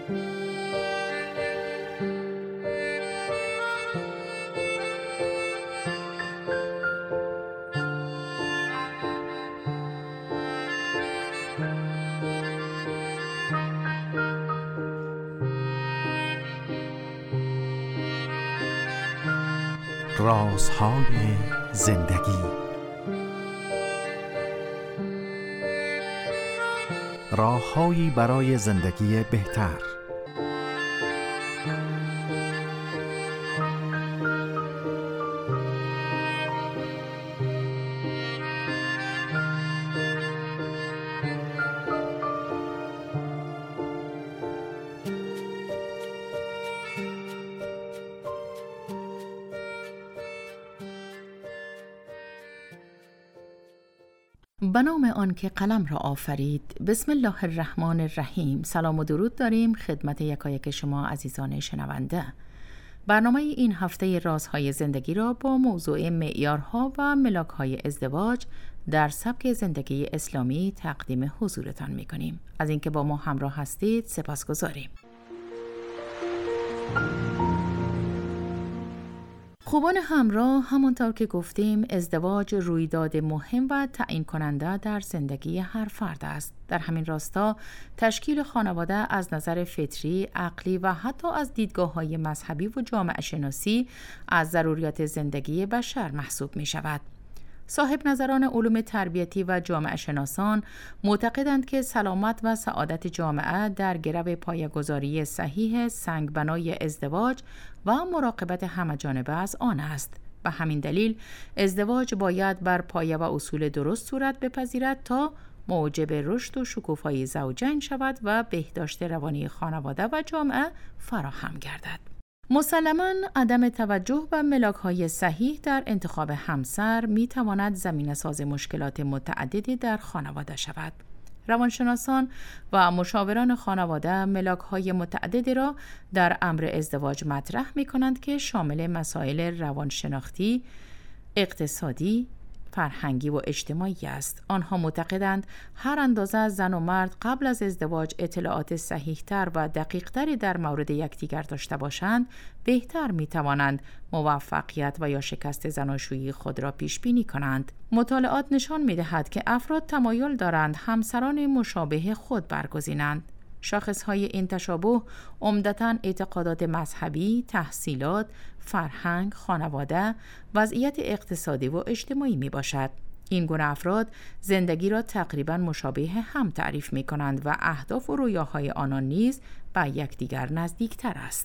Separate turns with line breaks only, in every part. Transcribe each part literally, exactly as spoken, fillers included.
رازهای زندگی. راههایی برای زندگی بهتر.
به نام آن که قلم را آفرید. بسم الله الرحمن الرحیم. سلام و درود داریم خدمت یکایک شما عزیزان شنونده. برنامه این هفته رازهای زندگی را با موضوع معیارها و ملاک‌های ازدواج در سبک زندگی اسلامی تقدیم حضورتان می‌کنیم. از اینکه با ما همراه هستید سپاسگزاریم. خوبان همراه، همانطور که گفتیم ازدواج رویداد مهم و تعیین کننده در زندگی هر فرد است. در همین راستا تشکیل خانواده از نظر فطری، عقلی و حتی از دیدگاه‌های مذهبی و جامعه شناسی از ضروریات زندگی بشر محسوب می شود. صاحب نظران علوم تربیتی و جامعه شناسان معتقدند که سلامت و سعادت جامعه در گرو پایه‌گذاری صحیح سنگبنای ازدواج و مراقبت همه‌جانبه از آن است. به همین دلیل ازدواج باید بر پایه و اصول درست صورت بپذیرد تا موجب رشد و شکوفایی زوجین شود و بهداشت روانی خانواده و جامعه فراهم گردد. مسلماً عدم توجه به ملاک‌های صحیح در انتخاب همسر می‌تواند زمینه‌ساز مشکلات متعددی در خانواده شود. روانشناسان و مشاوران خانواده ملاک‌های متعددی را در امر ازدواج مطرح می‌کنند که شامل مسائل روانشناختی، اقتصادی، فرهنگی و اجتماعی است. آنها معتقدند هر اندازه زن و مرد قبل از ازدواج اطلاعات صحیح‌تر و دقیق‌تری در مورد یکدیگر داشته باشند، بهتر می‌توانند موفقیت و یا شکست زناشویی خود را پیش بینی کنند. مطالعات نشان می‌دهد که افراد تمایل دارند همسران مشابه خود برگزینند. شاخص‌های این تشابه عمدتاً اعتقادات مذهبی، تحصیلات، فرهنگ، خانواده، وضعیت اقتصادی و اجتماعی می باشد. این گونه افراد زندگی را تقریباً مشابه هم تعریف می کنند و اهداف و رویاهای آنان نیز به یکدیگر نزدیکتر است.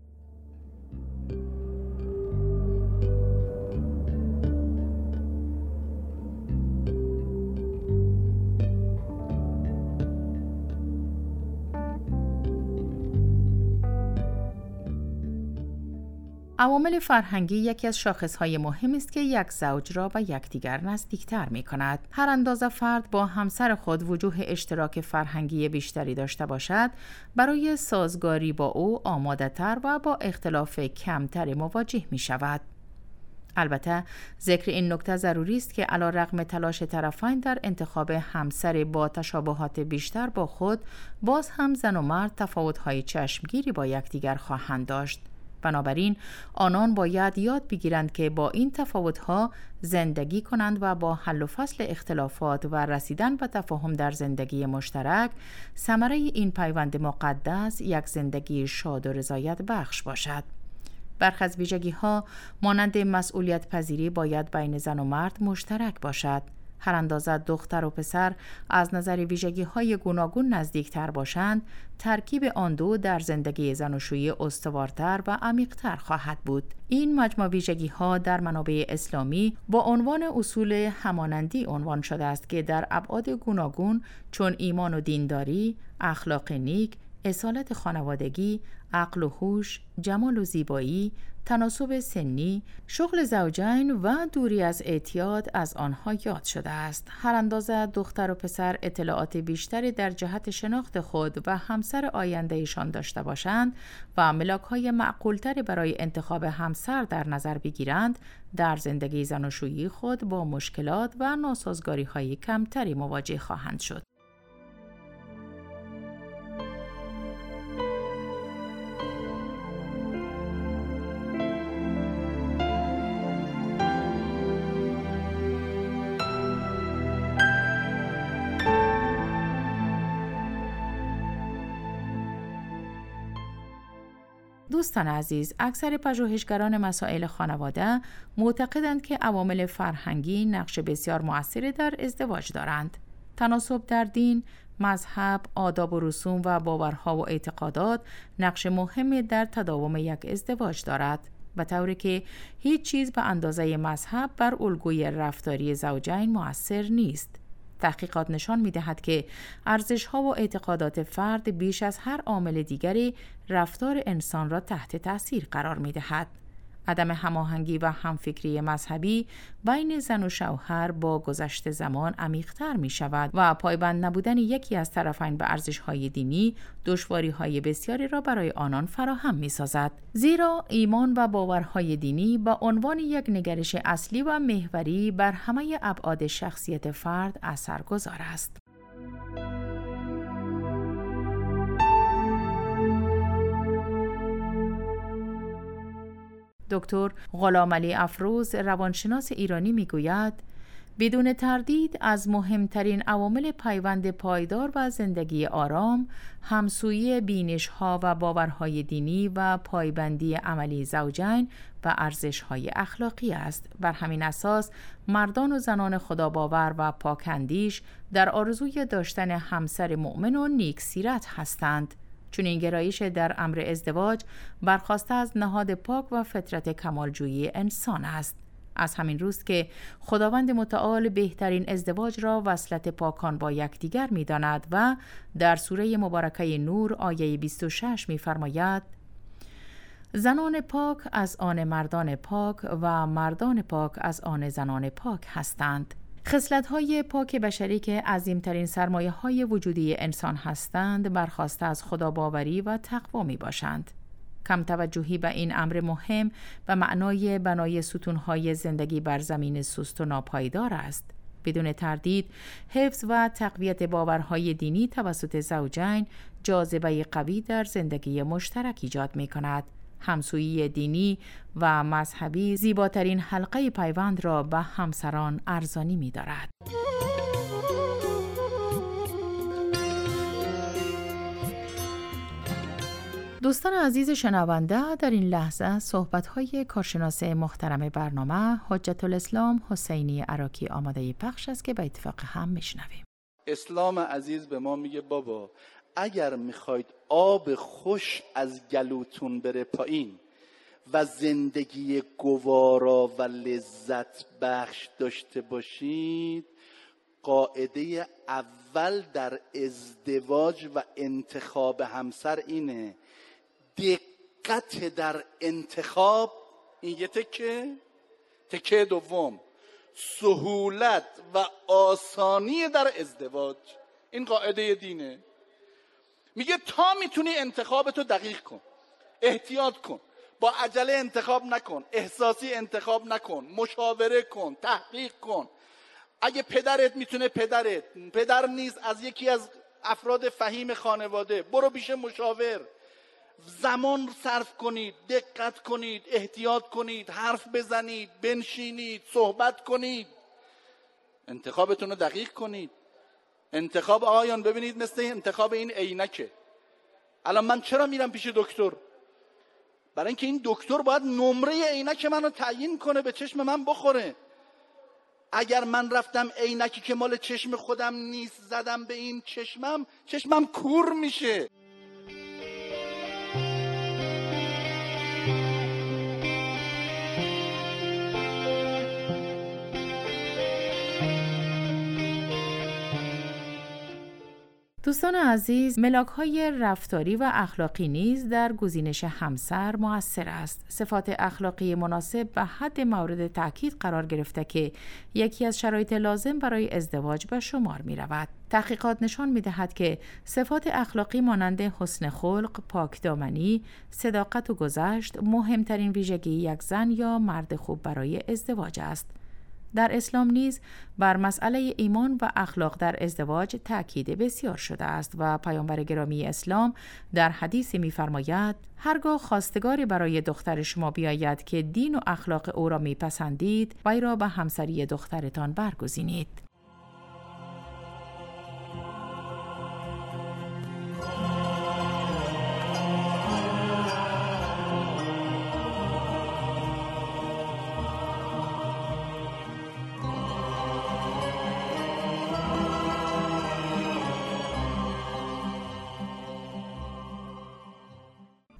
عوامل فرهنگی یکی از شاخصهای مهم است که یک زوج را به یکدیگر نزدیکتر می کند. هر اندازه فرد با همسر خود وجوه اشتراک فرهنگی بیشتری داشته باشد، برای سازگاری با او آماده تر و با اختلاف کمتری مواجه می شود. البته ذکر این نکته ضروری است که علیرغم تلاش طرفین در انتخاب همسر با تشابهات بیشتر با خود، باز هم زن و مرد تفاوت‌های چشمگیری با یکدیگر خواهند داشت. بنابراین آنان باید یاد بگیرند که با این تفاوت‌ها زندگی کنند و با حل و فصل اختلافات و رسیدن به تفاهم در زندگی مشترک، ثمره این پیوند مقدس یک زندگی شاد و رضایت بخش باشد. برخی از ویژگی‌ها مانند مسئولیت پذیری باید بین زن و مرد مشترک باشد. هر اندازه دختر و پسر از نظر ویژگی‌های گوناگون نزدیکتر باشند، ترکیب آن دو در زندگی زناشویی استوارتر و عمیق‌تر خواهد بود. این مجموع ویژگی‌ها در منابع اسلامی با عنوان اصول همانندی عنوان شده است که در ابعاد گوناگون چون ایمان و دینداری، اخلاق نیک، اصالت خانوادگی، عقل و هوش، جمال و زیبایی، تناسب سنی، شغل زوجین و دوری از اعتیاد از آنها یاد شده است. هر اندازه دختر و پسر اطلاعات بیشتری در جهت شناخت خود و همسر آینده ایشان داشته باشند و ملاک‌های معقولتری برای انتخاب همسر در نظر بگیرند، در زندگی زناشویی خود با مشکلات و ناسازگاری‌های کمتری مواجه خواهند شد. دوستان عزیز، اکثر پژوهشگران مسائل خانواده معتقدند که عوامل فرهنگی نقش بسیار مؤثری در ازدواج دارند. تناسب در دین، مذهب، آداب و رسوم و باورها و اعتقادات نقش مهمی در تداوم یک ازدواج دارد، به طوری که هیچ چیز به اندازه مذهب بر الگوی رفتاری زوجین مؤثر نیست. تحقیقات نشان می‌دهد که ارزش‌ها و اعتقادات فرد بیش از هر عامل دیگری رفتار انسان را تحت تأثیر قرار می‌دهد. عدم هماهنگی و همفکری مذهبی بین زن و شوهر با گذشت زمان عمیق‌تر می‌شود و پایبند نبودن یکی از طرفین به ارزش‌های دینی دشواری‌های بسیاری را برای آنان فراهم می‌سازد. زیرا ایمان و باورهای دینی به عنوان یک نگرش اصلی و محوری بر همه ابعاد شخصیت فرد اثرگذار است. دکتر غلامعلی افروز روانشناس ایرانی میگوید بدون تردید از مهمترین عوامل پیوند پایدار و زندگی آرام همسویی بینش‌ها و باورهای دینی و پایبندی عملی زوجین و ارزش‌های اخلاقی است. بر همین اساس مردان و زنان خداباور و پاکندیش در آرزوی داشتن همسر مؤمن و نیک سیرت هستند. چون این گرایش در امر ازدواج برخواسته از نهاد پاک و فطرت کمالجویی انسان است. از همین روست که خداوند متعال بهترین ازدواج را وصلت پاکان با یکدیگر می‌داند و در سوره مبارکه نور آیه بیست و شش می‌فرماید: زنان پاک از آن مردان پاک و مردان پاک از آن زنان پاک هستند. خصلت‌های پاک بشری که عظیم‌ترین سرمایه‌های وجودی انسان هستند، برخواسته از خداباوری و تقوا می‌باشند. کم توجهی به این امر مهم و معنای بنای ستون‌های زندگی بر زمین سست و ناپایدار است. بدون تردید، حفظ و تقویت باورهای دینی توسط زوجین جاذبه قوی در زندگی مشترک ایجاد می‌کند. همسویی دینی و مذهبی زیباترین حلقه پیوند را به همسران ارزانی می‌دارد. دوستان عزیز شنونده، در این لحظه صحبت‌های کارشناس محترم برنامه حجت الاسلام حسینی عراقی آماده پخش است که به اتفاق هم میشنویم.
اسلام عزیز به ما میگه بابا اگر میخواید آب خوش از گلوتون بره پایین و زندگی گوارا و لذت بخش داشته باشید، قاعده اول در ازدواج و انتخاب همسر اینه دقت در انتخاب. این یه تکه تکه دوم سهولت و آسانی در ازدواج. این قاعده دینه. میگه تا میتونی انتخابتو دقیق کن، احتیاط کن، با عجله انتخاب نکن، احساسی انتخاب نکن، مشاوره کن، تحقیق کن. اگه پدرت میتونه پدرت پدر نیست از یکی از افراد فهیم خانواده، برو پیش مشاور، زمان صرف کنید، دقت کنید، احتیاط کنید، حرف بزنید، بنشینید، صحبت کنید، انتخابتون رو دقیق کنید. انتخاب آقایان ببینید مثل انتخاب این عینکه. الان من چرا میرم پیش دکتر؟ برای اینکه این دکتر باید نمره عینک منو تعیین کنه، به چشم من بخوره. اگر من رفتم عینکی که مال چشم خودم نیست زدم به این چشمم، چشمم کور میشه.
دوستان عزیز، ملاک‌های رفتاری و اخلاقی نیز در گزینش همسر مؤثر است. صفات اخلاقی مناسب به حد مورد تأکید قرار گرفته که یکی از شرایط لازم برای ازدواج به شمار می‌رود. تحقیقات نشان می‌دهد که صفات اخلاقی مانند حسن خلق، پاکدامنی، صداقت و گذشت مهمترین ویژگی یک زن یا مرد خوب برای ازدواج است. در اسلام نیز بر مسئله ایمان و اخلاق در ازدواج تأکید بسیار شده است و پیامبر گرامی اسلام در حدیثی می‌فرماید: هرگاه خواستگاری برای دختر شما بیاید که دین و اخلاق او را می‌پسندید، وی را به همسری دخترتان برگزینید.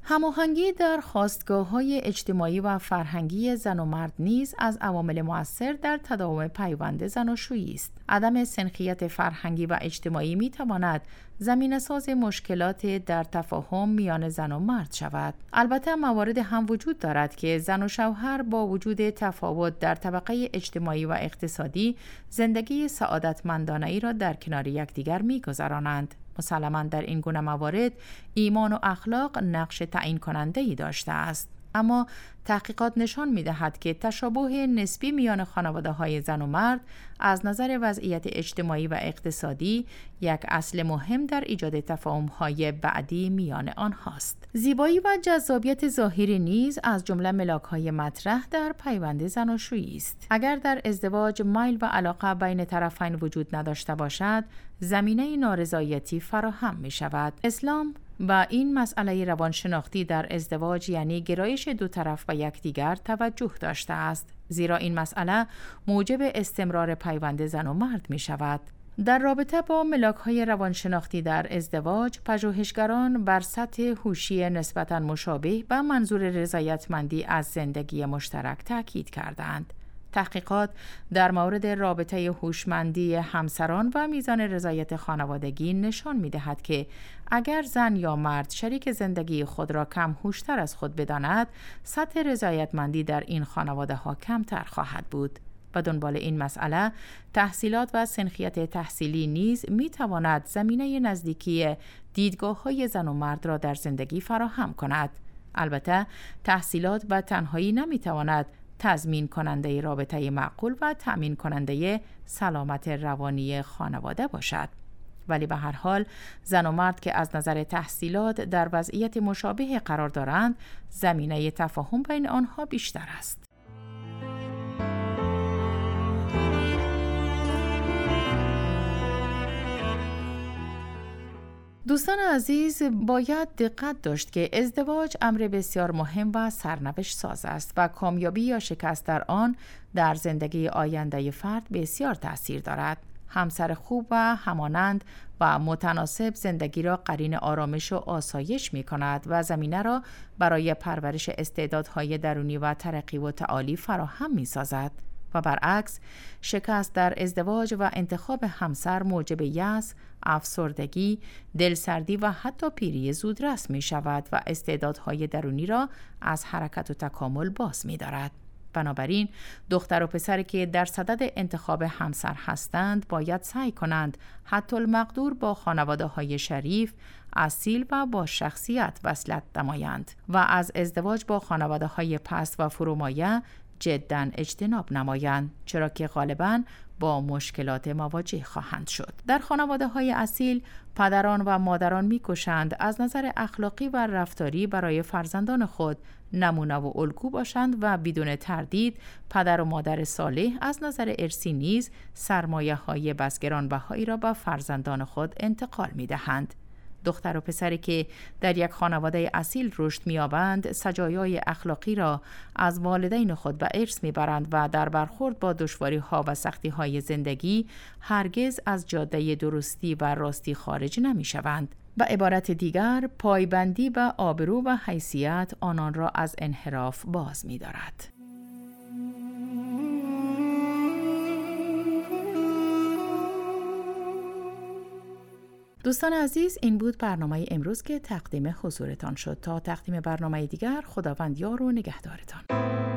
هماهنگی در خاستگاه‌های اجتماعی و فرهنگی زن و مرد نیز از عوامل مؤثر در تداوم پیوند زناشویی است. عدم سنخیت فرهنگی و اجتماعی می‌تواند زمینه‌ساز مشکلات در تفاهم میان زن و مرد شود. البته موارد هم وجود دارد که زن و شوهر با وجود تفاوت در طبقه اجتماعی و اقتصادی زندگی سعادتمندانه‌ای را در کنار یکدیگر می‌گذرانند. مسلماً در این گونه موارد ایمان و اخلاق نقش تعیین کننده‌ای داشته است. اما تحقیقات نشان می‌دهد که تشابه نسبی میان خانواده‌های زن و مرد از نظر وضعیت اجتماعی و اقتصادی یک اصل مهم در ایجاد تفاهم‌های بعدی میان آنهاست. زیبایی و جذابیت ظاهری نیز از جمله ملاک‌های مطرح در پیوند زناشویی است. اگر در ازدواج میل و علاقه بین طرفین وجود نداشته باشد، زمینه نارضایتی فراهم می‌شود. اسلام و این مسئله روانشناختی در ازدواج یعنی گرایش دو طرف و یکدیگر توجه داشته است، زیرا این مسئله موجب استمرار پیوند زن و مرد می شود. در رابطه با ملاک‌های روانشناختی در ازدواج، پژوهشگران بر سطح هوشی نسبتاً مشابه به منظور رضایتمندی از زندگی مشترک تاکید کردند. تحقیقات در مورد رابطه هوشمندی همسران و میزان رضایت خانوادگی نشان می‌دهد که اگر زن یا مرد شریک زندگی خود را کم هوشتر از خود بداند، سطح رضایتمندی در این خانواده‌ها کمتر خواهد بود. و دنبال این مسئله، تحصیلات و سنخیت تحصیلی نیز می‌تواند زمینه نزدیکی دیدگاه‌های زن و مرد را در زندگی فراهم کند. البته تحصیلات و تنهایی نمی‌تواند تضمین کننده رابطه معقول و تأمین کننده سلامت روانی خانواده باشد. ولی به هر حال زن و مرد که از نظر تحصیلات در وضعیت مشابه قرار دارند، زمینه تفاهم بین آنها بیشتر است. دوستان عزیز، باید دقت داشت که ازدواج امر بسیار مهم و سرنوشت ساز است و کامیابی یا شکست در آن در زندگی آینده فرد بسیار تأثیر دارد. همسر خوب و همانند و متناسب زندگی را قرین آرامش و آسایش می کند و زمینه را برای پرورش استعدادهای درونی و ترقی و تعالی فراهم می سازد. و برعکس، شکست در ازدواج و انتخاب همسر موجب یأس، افسردگی، دلسردی و حتی پیری زودرس می شود و استعدادهای درونی را از حرکت و تکامل باز می دارد. بنابراین دختر و پسری که در صدد انتخاب همسر هستند باید سعی کنند حتی المقدور با خانواده‌های شریف، اصیل و با شخصیت وصلت نمایند و از ازدواج با خانواده‌های پست و فرومایه جداً اجتناب نمایند، چرا که غالباً با مشکلات مواجه خواهند شد. در خانواده‌های اصیل، پدران و مادران می‌کوشند از نظر اخلاقی و رفتاری برای فرزندان خود نمونه و الگو باشند و بدون تردید پدر و مادر صالح از نظر ارثی نیز سرمایه‌های بس گرانبهایی را به فرزندان خود انتقال می‌دهند. دختر و پسری که در یک خانواده اصیل رشد می‌یابند، سجایای اخلاقی را از والدین خود به ارث می‌برند و در برخورد با دشواری‌ها و سختی‌های زندگی هرگز از جاده درستی و راستی خارج نمی‌شوند. به عبارت دیگر، پایبندی به آبرو و حیثیت آنان را از انحراف باز می‌دارد. دوستان عزیز، این بود برنامه امروز که تقدیم حضورتان شد. تا تقدیم برنامه دیگر، خداوند یار و نگهدارتان.